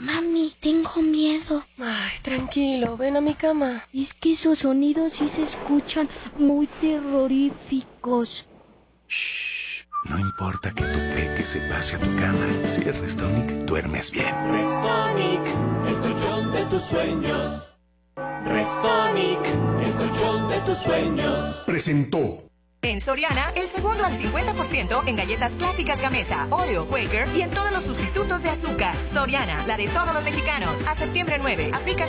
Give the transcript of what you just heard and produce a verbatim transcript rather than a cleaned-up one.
Mami, tengo miedo. Ay, tranquilo, ven a mi cama. Es que esos sonidos sí se escuchan muy terroríficos. Shh, no importa que tu peque se pase a tu cama. Si es Restonic, duermes bien. Restonic, el colchón de tus sueños. Restonic, el colchón de tus sueños. Presentó. En Soriana, el segundo al cincuenta por ciento en galletas clásicas Gamesa, Oreo, Quaker y en todos los sustitutos de azúcar. Soriana, la de todos los mexicanos. A septiembre nueve. Aplica